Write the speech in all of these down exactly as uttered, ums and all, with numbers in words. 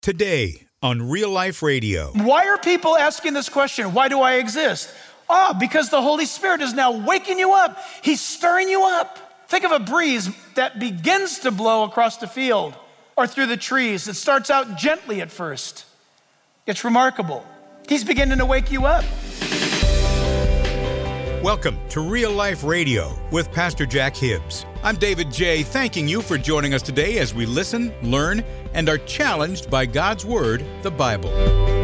Today on Real Life Radio. Why are people asking this question? Why do I exist? Ah, because the Holy Spirit is now waking you up. He's stirring you up. Think of a breeze that begins to blow across the field or through the trees. It starts out gently at first. It's remarkable. He's beginning to wake you up. Welcome to Real Life Radio with Pastor Jack Hibbs. I'm David J., thanking you for joining us today as we listen, learn, and are challenged by God's Word, the Bible.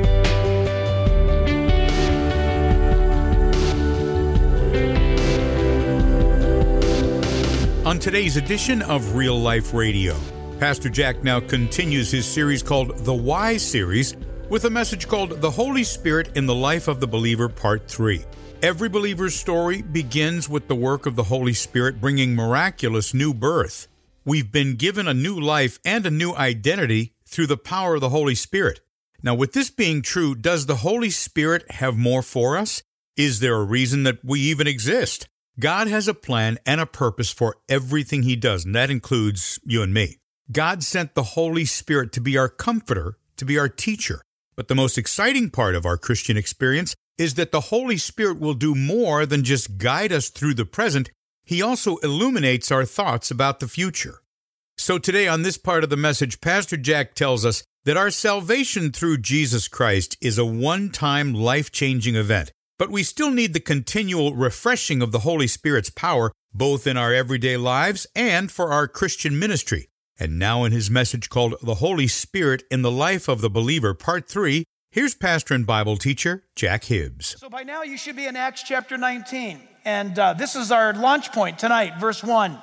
On today's edition of Real Life Radio, Pastor Jack now continues his series called The Why Series with a message called The Holy Spirit in the Life of the Believer, Part three. Every believer's story begins with the work of the Holy Spirit bringing miraculous new birth. We've been given a new life and a new identity through the power of the Holy Spirit. Now, with this being true, does the Holy Spirit have more for us? Is there a reason that we even exist? God has a plan and a purpose for everything He does, and that includes you and me. God sent the Holy Spirit to be our comforter, to be our teacher. But the most exciting part of our Christian experience is that the Holy Spirit will do more than just guide us through the present. He also illuminates our thoughts about the future. So today on this part of the message, Pastor Jack tells us that our salvation through Jesus Christ is a one-time life-changing event. But we still need the continual refreshing of the Holy Spirit's power, both in our everyday lives and for our Christian ministry. And now in his message called The Holy Spirit in the Life of the Believer, Part three, here's pastor and Bible teacher Jack Hibbs. So by now you should be in Acts chapter nineteen. And uh, this is our launch point tonight, verse one.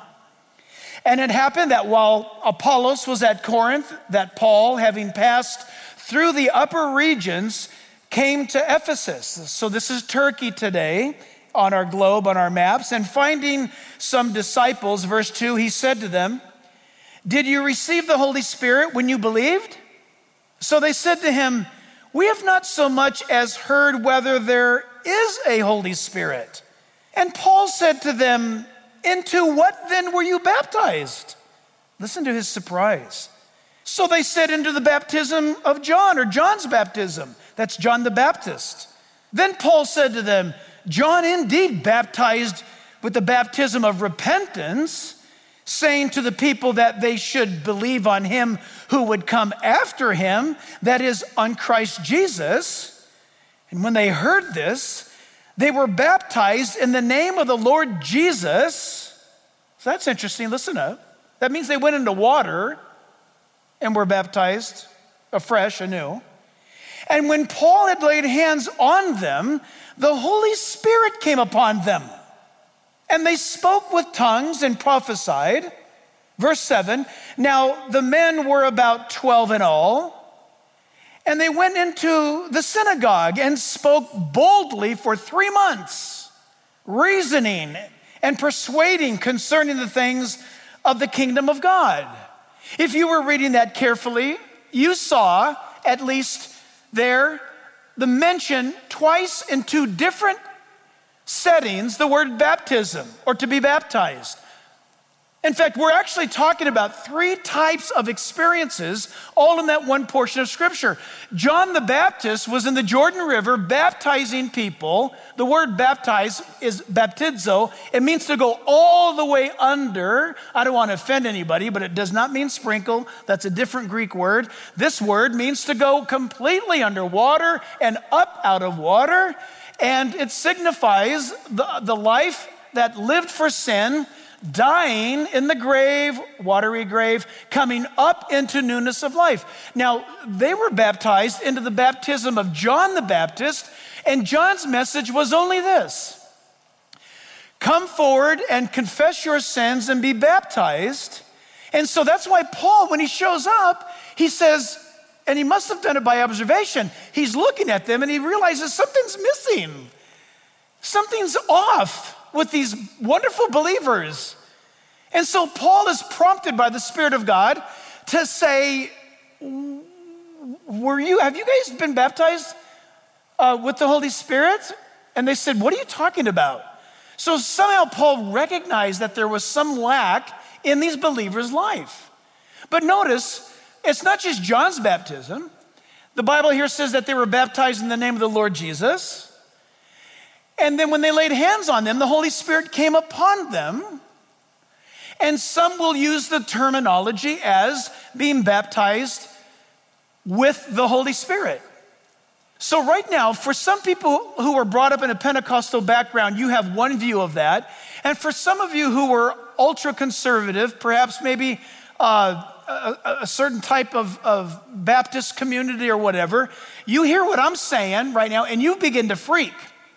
And it happened that while Apollos was at Corinth, that Paul, having passed through the upper regions, came to Ephesus. So this is Turkey today on our globe, on our maps. And finding some disciples, verse two, he said to them, "Did you receive the Holy Spirit when you believed?" So they said to him, "We have not so much as heard whether there is a Holy Spirit." And Paul said to them, "Into what then were you baptized?" Listen to his surprise. So they said, "Into the baptism of John," or John's baptism. That's John the Baptist. Then Paul said to them, "John indeed baptized with the baptism of repentance, saying to the people that they should believe on him who would come after him, that is, on Christ Jesus. And when they heard this, they were baptized in the name of the Lord Jesus." So that's interesting. Listen up. That means they went into water and were baptized afresh, anew. And when Paul had laid hands on them, the Holy Spirit came upon them. And they spoke with tongues and prophesied. Verse seven, now the men were about twelve in all, and they went into the synagogue and spoke boldly for three months, reasoning and persuading concerning the things of the kingdom of God. If you were reading that carefully, you saw at least there the mention twice in two different settings, the word baptism, or to be baptized. In fact, we're actually talking about three types of experiences, all in that one portion of Scripture. John the Baptist was in the Jordan River baptizing people. The word baptize is baptizo. It means to go all the way under. I don't want to offend anybody, but it does not mean sprinkle. That's a different Greek word. This word means to go completely under water and up out of water. And it signifies the, the life that lived for sin, dying in the grave, watery grave, coming up into newness of life. Now, they were baptized into the baptism of John the Baptist, and John's message was only this: come forward and confess your sins and be baptized. And so that's why Paul, when he shows up, he says, and he must have done it by observation, he's looking at them and he realizes something's missing. Something's off with these wonderful believers. And so Paul is prompted by the Spirit of God to say, were you, have you guys been baptized uh, with the Holy Spirit? And they said, what are you talking about? So somehow Paul recognized that there was some lack in these believers' life. But notice, it's not just John's baptism. The Bible here says that they were baptized in the name of the Lord Jesus. And then when they laid hands on them, the Holy Spirit came upon them. And some will use the terminology as being baptized with the Holy Spirit. So right now, for some people who were brought up in a Pentecostal background, you have one view of that. And for some of you who were ultra-conservative, perhaps maybe uh, a, a certain type of, of Baptist community or whatever, you hear what I'm saying right now and you begin to freak.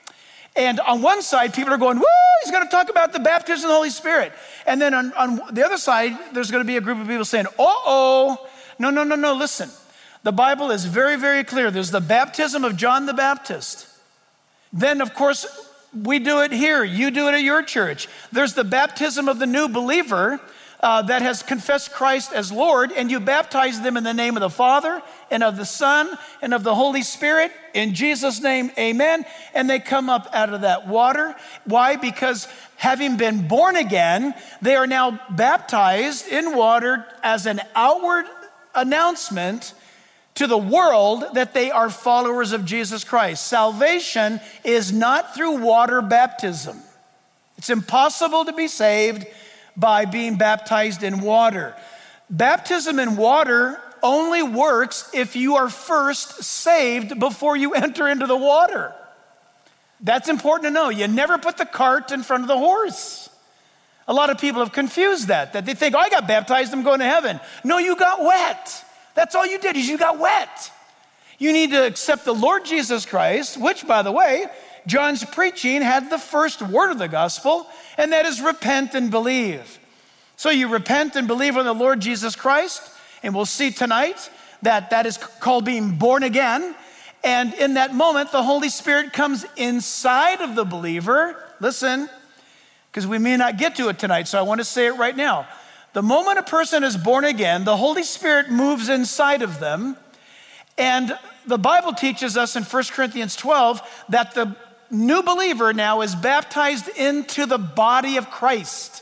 And on one side, people are going, woo, he's going to talk about the baptism of the Holy Spirit. And then on, on the other side, there's going to be a group of people saying, uh-oh, no, no, no, no, listen. The Bible is very, very clear. There's the baptism of John the Baptist. Then, of course, we do it here. You do it at your church. There's the baptism of the new believer uh, that has confessed Christ as Lord, and you baptize them in the name of the Father and of the Son and of the Holy Spirit. In Jesus' name, amen. And they come up out of that water. Why? Because having been born again, they are now baptized in water as an outward announcement to the world that they are followers of Jesus Christ. Salvation is not through water baptism. It's impossible to be saved by being baptized in water. Baptism in water only works if you are first saved before you enter into the water. That's important to know. You never put the cart in front of the horse. A lot of people have confused that, that they think, oh, I got baptized, I'm going to heaven. No, you got wet. That's all you did is you got wet. You need to accept the Lord Jesus Christ, which, by the way, John's preaching had the first word of the gospel, and that is repent and believe. So you repent and believe on the Lord Jesus Christ, and we'll see tonight that that is called being born again. And in that moment, the Holy Spirit comes inside of the believer. Listen, because we may not get to it tonight, so I want to say it right now. The moment a person is born again, the Holy Spirit moves inside of them. And the Bible teaches us in First Corinthians twelve that the new believer now is baptized into the body of Christ.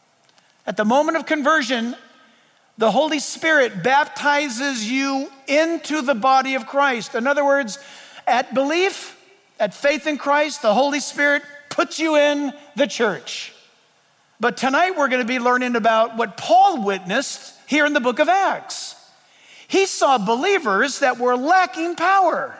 At the moment of conversion, the Holy Spirit baptizes you into the body of Christ. In other words, at belief, at faith in Christ, the Holy Spirit puts you in the church. But tonight we're going to be learning about what Paul witnessed here in the book of Acts. He saw believers that were lacking power.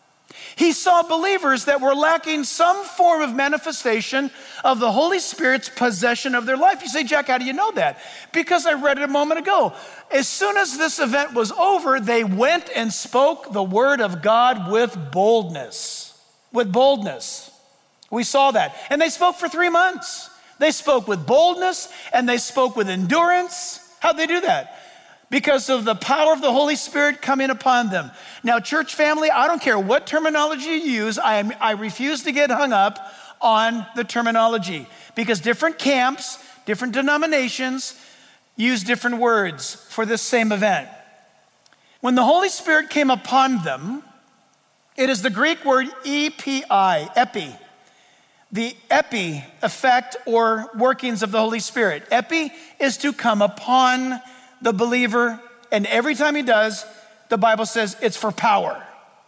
He saw believers that were lacking some form of manifestation of the Holy Spirit's possession of their life. You say, Jack, how do you know that? Because I read it a moment ago. As soon as this event was over, they went and spoke the word of God with boldness. With boldness. We saw that. And they spoke for three months. They spoke with boldness and they spoke with endurance. How'd they do that? Because of the power of the Holy Spirit coming upon them. Now, church family, I don't care what terminology you use. I, am, I refuse to get hung up on the terminology because different camps, different denominations use different words for this same event. When the Holy Spirit came upon them, it is the Greek word epi, epi. The epi effect or workings of the Holy Spirit. Epi is to come upon the believer, and every time he does, the Bible says it's for power.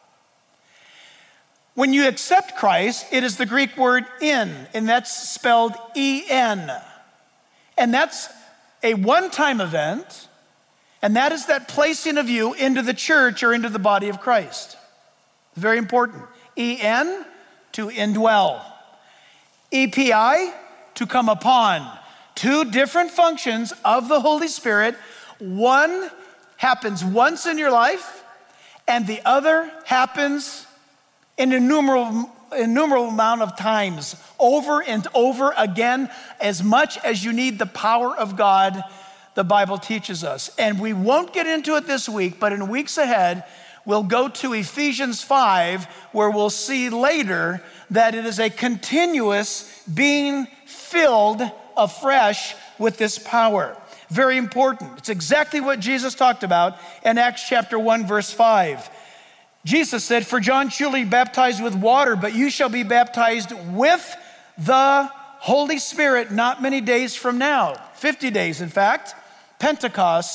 When you accept Christ, it is the Greek word in, and that's spelled E N. And that's a one-time event, and that is that placing of you into the church or into the body of Christ. Very important. E N, to indwell. E P I, to come upon. Two different functions of the Holy Spirit. One happens once in your life, and the other happens an innumerable, innumerable amount of times, over and over again, as much as you need the power of God, the Bible teaches us. And we won't get into it this week, but in weeks ahead, we'll go to Ephesians five, where we'll see later that it is a continuous being filled afresh with this power. Very important. It's exactly what Jesus talked about in Acts chapter one, verse five. Jesus said, for John surely baptized with water, but you shall be baptized with the Holy Spirit not many days from now. fifty days, in fact. Pentecost,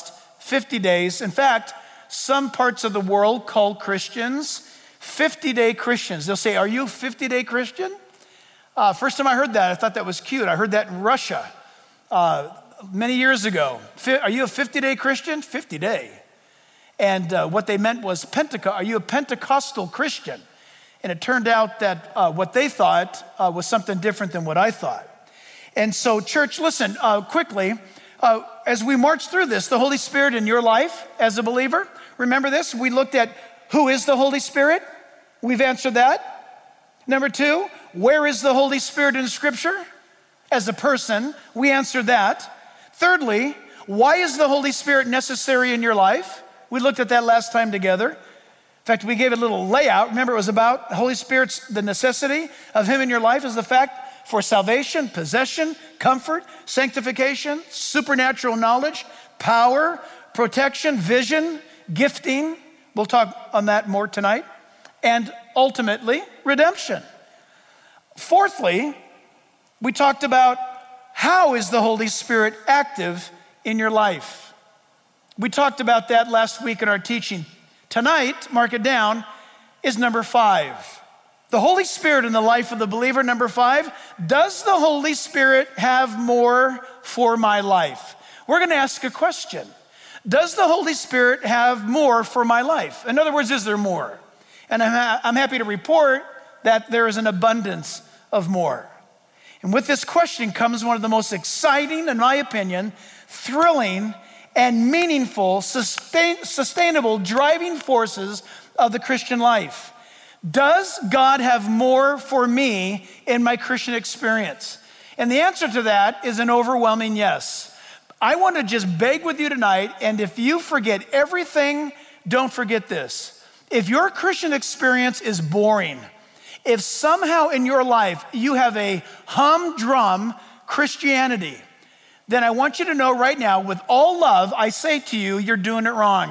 fifty days. In fact, some parts of the world call Christians fifty-day Christians. They'll say, are you a fifty-day Christian? Uh, first time I heard that, I thought that was cute. I heard that in Russia uh, many years ago. Are you a fifty-day Christian? fifty-day. And uh, what they meant was, Pentecost. Are you a Pentecostal Christian? And it turned out that uh, what they thought uh, was something different than what I thought. And so, church, listen, uh, quickly, uh, as we march through this, the Holy Spirit in your life as a believer, remember this? We looked at who is the Holy Spirit? We've answered that. Number two, where is the Holy Spirit in Scripture? As a person, we answered that. Thirdly, why is the Holy Spirit necessary in your life? We looked at that last time together. In fact, we gave a little layout. Remember, it was about the Holy Spirit's, the necessity of Him in your life is the fact for salvation, possession, comfort, sanctification, supernatural knowledge, power, protection, vision, gifting. We'll talk on that more tonight. And ultimately, redemption. Fourthly, we talked about how is the Holy Spirit active in your life. We talked about that last week in our teaching. Tonight, mark it down, is number five. The Holy Spirit in the life of the believer, number five. Does the Holy Spirit have more for my life? We're going to ask a question. Does the Holy Spirit have more for my life? In other words, is there more? And I'm, ha- I'm happy to report that there is an abundance of more. And with this question comes one of the most exciting, in my opinion, thrilling, and meaningful, sustain, sustainable driving forces of the Christian life. Does God have more for me in my Christian experience? And the answer to that is an overwhelming yes. I want to just beg with you tonight, and if you forget everything, don't forget this. If your Christian experience is boring, if somehow in your life you have a humdrum Christianity, then I want you to know right now, with all love, I say to you, you're doing it wrong.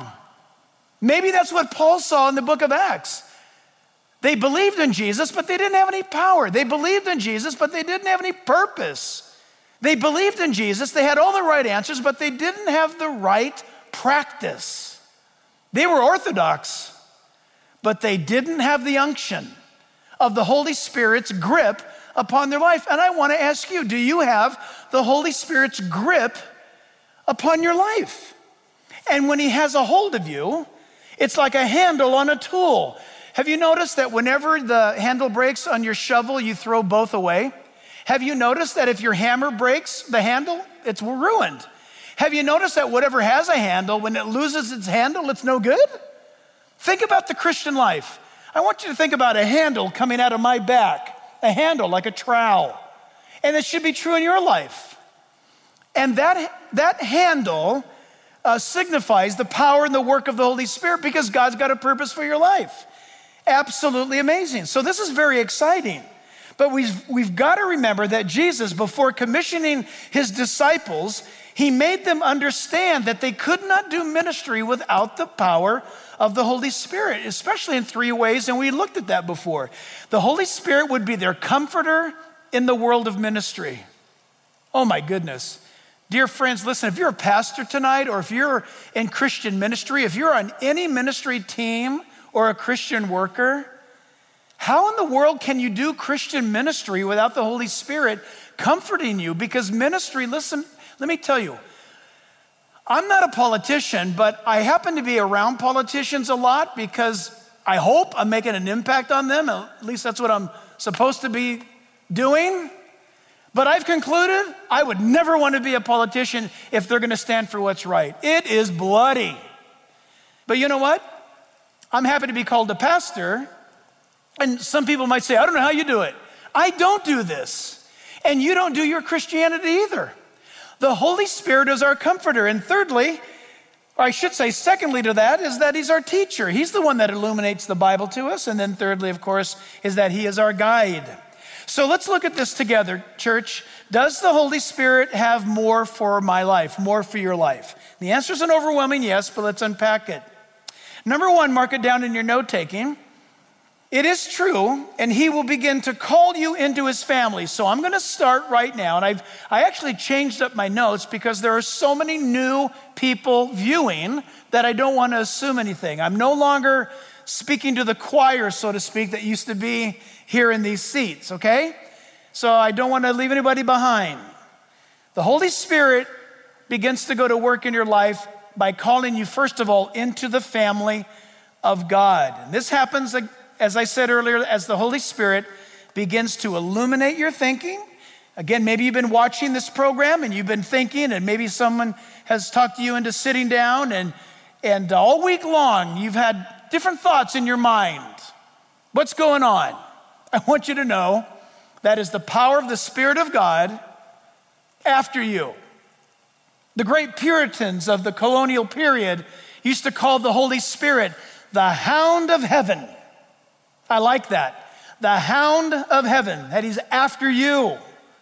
Maybe that's what Paul saw in the book of Acts. They believed in Jesus, but they didn't have any power. They believed in Jesus, but they didn't have any purpose. They believed in Jesus, they had all the right answers, but they didn't have the right practice. They were orthodox, but they didn't have the unction of the Holy Spirit's grip upon their life. And I want to ask you, do you have the Holy Spirit's grip upon your life? And when He has a hold of you, it's like a handle on a tool. Have you noticed that whenever the handle breaks on your shovel, you throw both away? Have you noticed that if your hammer breaks the handle, it's ruined? Have you noticed that whatever has a handle, when it loses its handle, it's no good? Think about the Christian life. I want you to think about a handle coming out of my back, a handle like a trowel. And it should be true in your life. And that, that handle uh, signifies the power and the work of the Holy Spirit because God's got a purpose for your life. Absolutely amazing. So this is very exciting. But we've, we've got to remember that Jesus, before commissioning His disciples, He made them understand that they could not do ministry without the power of the Holy Spirit, especially in three ways, and we looked at that before. The Holy Spirit would be their comforter in the world of ministry. Oh my goodness. Dear friends, listen, if you're a pastor tonight, or if you're in Christian ministry, if you're on any ministry team or a Christian worker, how in the world can you do Christian ministry without the Holy Spirit comforting you? Because ministry, listen, let me tell you, I'm not a politician, but I happen to be around politicians a lot because I hope I'm making an impact on them. At least that's what I'm supposed to be doing. But I've concluded I would never want to be a politician if they're going to stand for what's right. It is bloody. But you know what? I'm happy to be called a pastor. And some people might say, I don't know how you do it. I don't do this. And you don't do your Christianity either. The Holy Spirit is our comforter. And thirdly, or I should say secondly to that, is that He's our teacher. He's the one that illuminates the Bible to us. And then thirdly, of course, is that He is our guide. So let's look at this together, church. Does the Holy Spirit have more for my life, more for your life? The answer is an overwhelming yes, but let's unpack it. Number one, mark it down in your note-taking. It is true, and he will begin to call you into his family. So I'm going to start right now, and I've I actually changed up my notes because there are so many new people viewing that I don't want to assume anything. I'm no longer speaking to the choir, so to speak, that used to be here in these seats, okay? So I don't want to leave anybody behind. The Holy Spirit begins to go to work in your life by calling you, first of all, into the family of God. And this happens, as I said earlier, as the Holy Spirit begins to illuminate your thinking. Again, maybe you've been watching this program and you've been thinking, and maybe someone has talked you into sitting down, and, and all week long you've had different thoughts in your mind. What's going on? I want you to know that is the power of the Spirit of God after you. The great Puritans of the colonial period used to call the Holy Spirit the hound of heaven. I like that. The hound of heaven, that he's after you.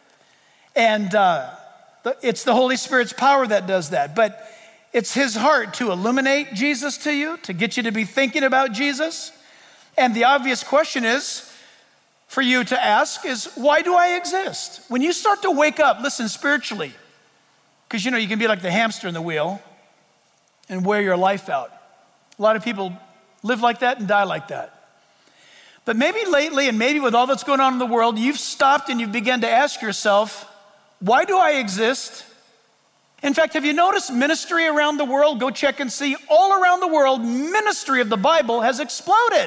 And uh, it's the Holy Spirit's power that does that. But it's his heart to illuminate Jesus to you, to get you to be thinking about Jesus. And the obvious question is, for you to ask is, why do I exist? When you start to wake up, listen, spiritually, because you know, you can be like the hamster in the wheel and wear your life out. A lot of people live like that and die like that. But maybe lately, and maybe with all that's going on in the world, you've stopped and you've begun to ask yourself, why do I exist? In fact, have you noticed ministry around the world? Go check and see. All around the world, ministry of the Bible has exploded.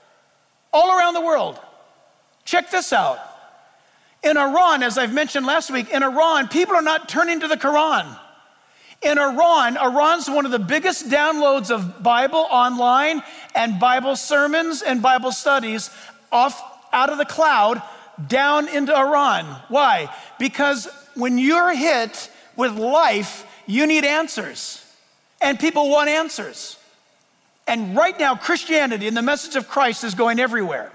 All around the world. Check this out. In Iran, as I've mentioned last week, in Iran, people are not turning to the Quran. In Iran, Iran's one of the biggest downloads of Bible online and Bible sermons and Bible studies off out of the cloud down into Iran. Why? Because when you're hit with life, you need answers. And people want answers. And right now, Christianity and the message of Christ is going everywhere.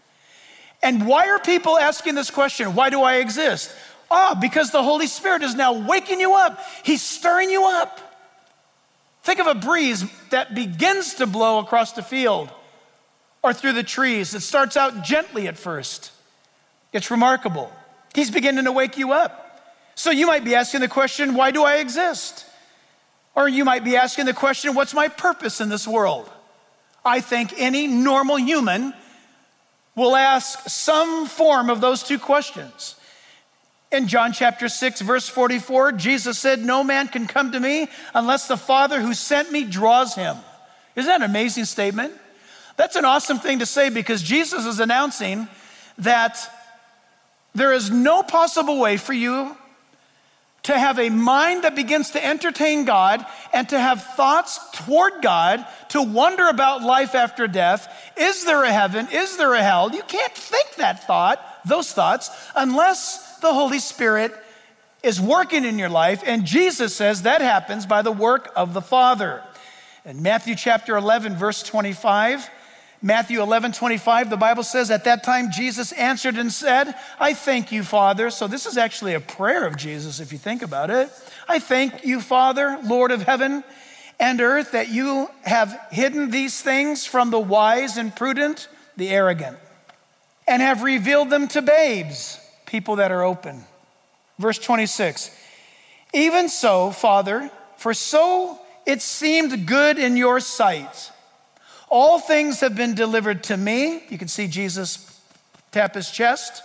And why are people asking this question? Why do I exist? Ah, because the Holy Spirit is now waking you up. He's stirring you up. Think of a breeze that begins to blow across the field or through the trees. It starts out gently at first. It's remarkable. He's beginning to wake you up. So you might be asking the question, why do I exist? Or you might be asking the question, what's my purpose in this world? I think any normal human will ask some form of those two questions. In John chapter six, verse forty-four, Jesus said, no man can come to me unless the Father who sent me draws him. Isn't that an amazing statement? That's an awesome thing to say, because Jesus is announcing that there is no possible way for you to have a mind that begins to entertain God and to have thoughts toward God, to wonder about life after death. Is there a heaven? Is there a hell? You can't think that thought, those thoughts, unless the Holy Spirit is working in your life. And Jesus says that happens by the work of the Father. In Matthew chapter eleven, verse twenty-five, Matthew eleven, twenty-five, the Bible says, at that time Jesus answered and said, I thank you, Father. So this is actually a prayer of Jesus, if you think about it. I thank you, Father, Lord of heaven and earth, that you have hidden these things from the wise and prudent, the arrogant, and have revealed them to babes, people that are open. Verse twenty-six, even so, Father, for so it seemed good in your sight. All things have been delivered to me. You can see Jesus tap his chest.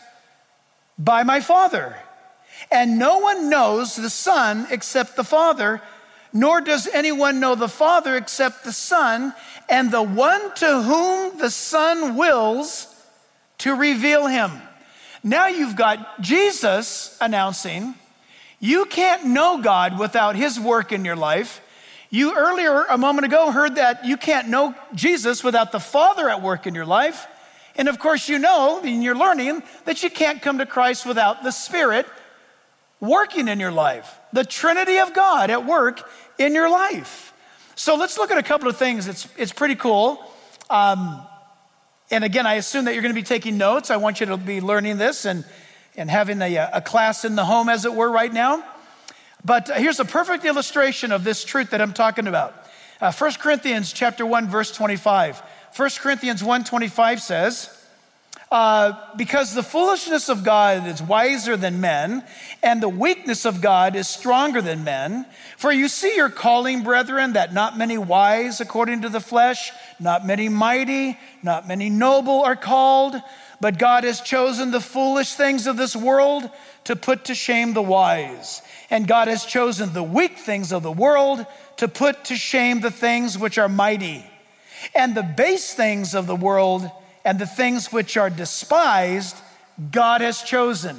By my Father. And no one knows the Son except the Father, nor does anyone know the Father except the Son, and the one to whom the Son wills to reveal him. Now you've got Jesus announcing, you can't know God without his work in your life. You earlier, a moment ago, heard that you can't know Jesus without the Father at work in your life. And of course, you know, and you're learning that you can't come to Christ without the Spirit working in your life. The Trinity of God at work in your life. So let's look at a couple of things. It's, it's pretty cool. Um, and again, I assume that you're going to be taking notes. I want you to be learning this and, and having a, a class in the home, as it were, right now. But here's a perfect illustration of this truth that I'm talking about. Uh, First Corinthians chapter one, verse twenty-five. First Corinthians one twenty-five says, uh, because the foolishness of God is wiser than men, and the weakness of God is stronger than men. For you see your calling, brethren, that not many wise according to the flesh, not many mighty, not many noble are called, but God has chosen the foolish things of this world to put to shame the wise. And God has chosen the weak things of the world to put to shame the things which are mighty. And the base things of the world and the things which are despised, God has chosen.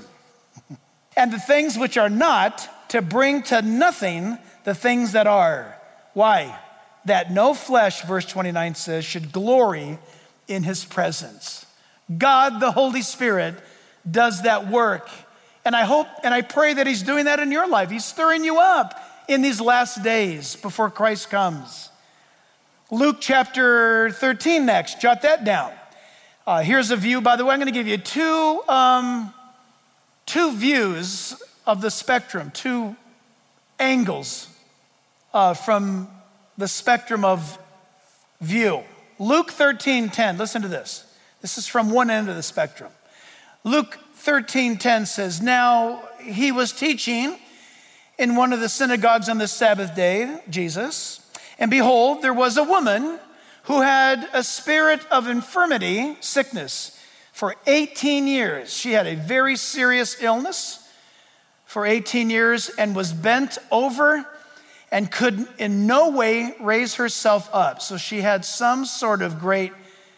And the things which are not, to bring to nothing the things that are. Why? That no flesh, verse twenty-nine says, should glory in his presence. God, the Holy Spirit, does that work. And I hope and I pray that he's doing that in your life. He's stirring you up in these last days before Christ comes. Luke chapter thirteen next, jot that down. Uh, here's a view, by the way, I'm going to give you two, um, two views of the spectrum, two angles uh, from the spectrum of view. Luke thirteen ten, listen to this. This is from one end of the spectrum. Luke thirteen ten says, now he was teaching in one of the synagogues on the Sabbath day, Jesus, and behold, there was a woman who had a spirit of infirmity, sickness, for eighteen years. She had a very serious illness for eighteen years and was bent over and could in no way raise herself up. So she had some sort of great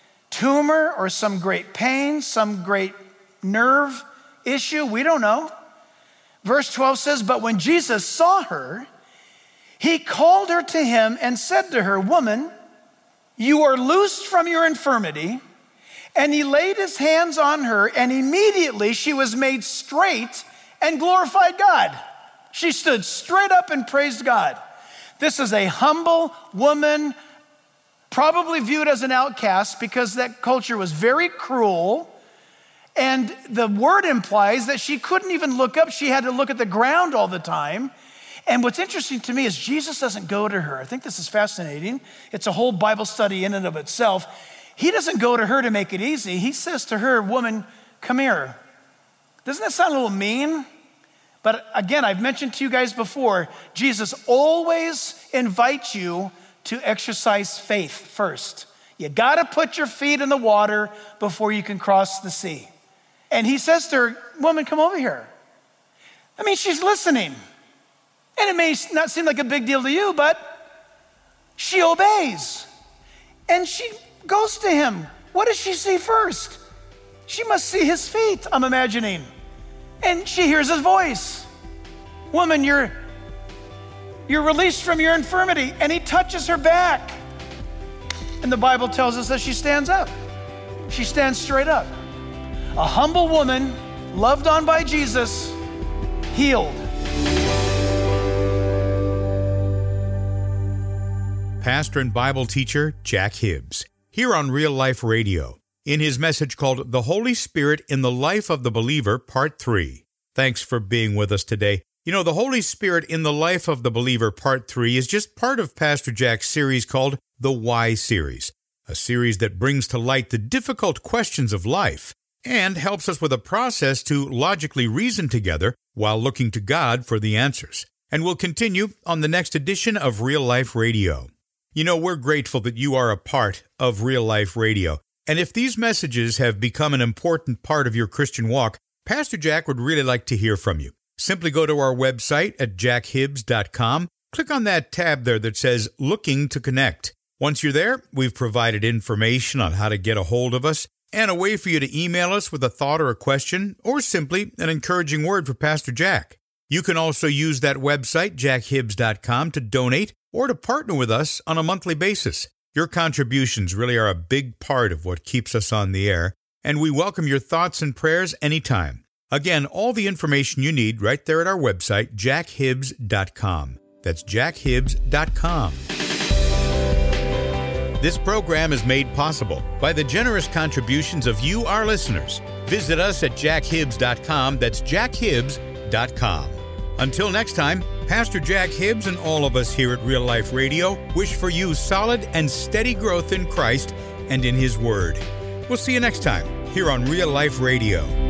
tumor or some great pain, some great nerve issue, we don't know. Verse twelve says, but when Jesus saw her, he called her to him and said to her, woman, you are loosed from your infirmity. And he laid his hands on her, and immediately she was made straight and glorified God. She stood straight up and praised God. This is a humble woman, probably viewed as an outcast because that culture was very cruel. And the word implies that she couldn't even look up. She had to look at the ground all the time. And what's interesting to me is Jesus doesn't go to her. I think this is fascinating. It's a whole Bible study in and of itself. He doesn't go to her to make it easy. He says to her, woman, come here. Doesn't that sound a little mean? But again, I've mentioned to you guys before, Jesus always invites you to exercise faith first. You gotta put your feet in the water before you can cross the sea. And he says to her, woman, come over here. I mean, she's listening. And it may not seem like a big deal to you, but she obeys. And she goes to him. What does she see first? She must see his feet, I'm imagining. And she hears his voice. Woman, you're, you're released from your infirmity. And he touches her back. And the Bible tells us that she stands up. She stands straight up. A humble woman, loved on by Jesus, healed. Pastor and Bible teacher Jack Hibbs, here on Real Life Radio, in his message called The Holy Spirit in the Life of the Believer, Part three. Thanks for being with us today. You know, the Holy Spirit in the Life of the Believer, Part three, is just part of Pastor Jack's series called The Why Series, a series that brings to light the difficult questions of life and helps us with a process to logically reason together while looking to God for the answers. And we'll continue on the next edition of Real Life Radio. You know, we're grateful that you are a part of Real Life Radio. And if these messages have become an important part of your Christian walk, Pastor Jack would really like to hear from you. Simply go to our website at jack hibbs dot com. Click on that tab there that says Looking to Connect. Once you're there, we've provided information on how to get a hold of us and a way for you to email us with a thought or a question, or simply an encouraging word for Pastor Jack. You can also use that website, jack hibbs dot com, to donate or to partner with us on a monthly basis. Your contributions really are a big part of what keeps us on the air, and we welcome your thoughts and prayers anytime. Again, all the information you need right there at our website, jack hibbs dot com. That's jack hibbs dot com. This program is made possible by the generous contributions of you, our listeners. Visit us at jack hibbs dot com. That's jack hibbs dot com. Until next time, Pastor Jack Hibbs and all of us here at Real Life Radio wish for you solid and steady growth in Christ and in His Word. We'll see you next time here on Real Life Radio.